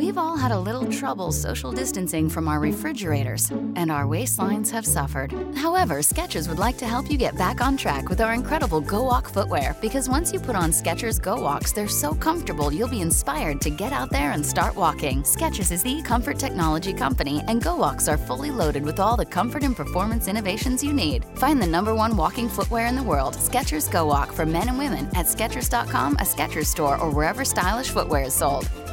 We've all had a little trouble social distancing from our refrigerators, and our waistlines have suffered. However, Skechers would like to help you get back on track with our incredible Go Walk footwear, because once you put on Skechers Go Walks, they're so comfortable you'll be inspired to get out there and start walking. Skechers is the comfort technology company, and Go Walks are fully loaded with all the comfort and performance innovations you need. Find the #1 walking footwear in the world, Skechers Go Walk, for men and women at Skechers.com, a Skechers store, or wherever stylish footwear is sold.